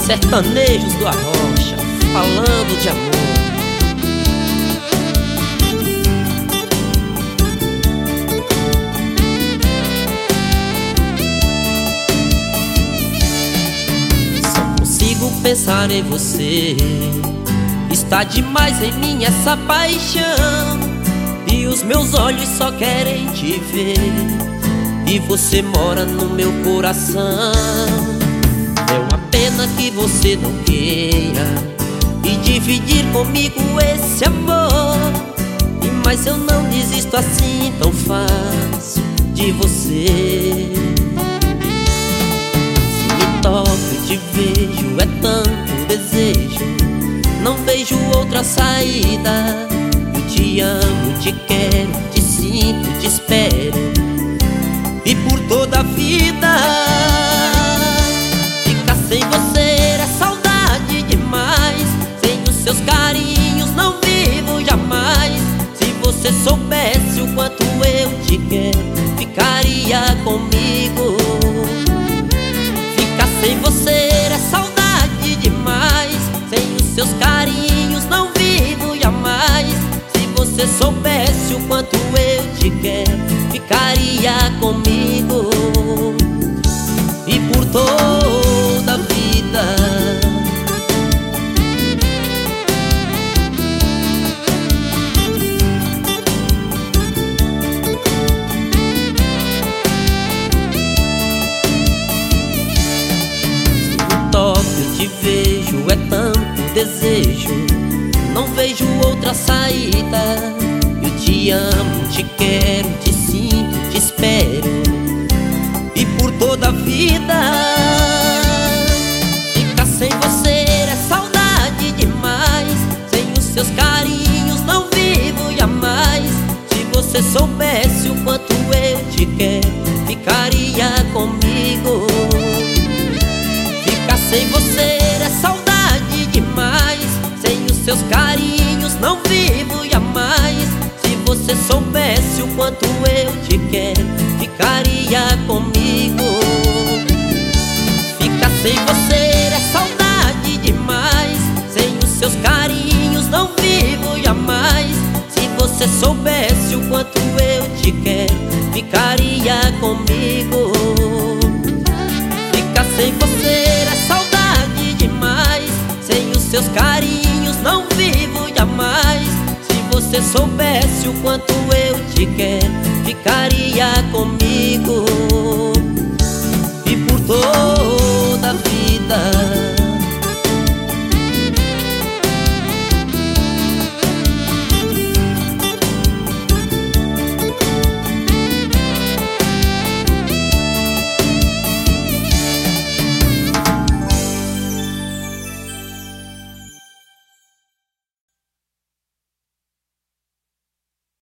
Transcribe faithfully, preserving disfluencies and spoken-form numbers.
Sertanejos do Arrocha, falando de amor. Só consigo pensar em você, está demais em mim essa paixão, e os meus olhos só querem te ver, e você mora no meu coração. É uma pena que você não queira e dividir comigo esse amor, mas eu não desisto assim tão fácil de você. Se me toco e te vejo, é tanto desejo, não vejo outra saída. Eu te amo, te quero, te sinto, te espero, e por toda a vida. Sem você é saudade demais, sem os seus carinhos não vivo jamais. Se você soubesse o quanto eu te quero, ficaria comigo. Ficar sem você é saudade demais, sem os seus carinhos não vivo jamais. Se você soubesse o quanto eu te quero, ficaria comigo. E por toda a vida. Se no toque eu te vejo, é tanto desejo, não vejo outra saída. Eu te amo, te quero, te sinto, te espero, e por toda a vida. Ficar sem você é saudade demais, sem os seus carinhos não vivo jamais. Se você soubesse o quanto eu te quero, ficaria comigo. Ficar sem você é saudade demais, sem os seus carinhos não vivo jamais. Se você soubesse o quanto eu te quero, ficaria comigo. Ficar sem você é saudade demais, sem os seus carinhos não vivo jamais. Se você soubesse o quanto eu te quero, ficaria comigo. Ficar sem você é saudade demais, sem os seus carinhos não vivo jamais. Se você soubesse o quanto eu te quero, ficaria comigo. E por toda a vida.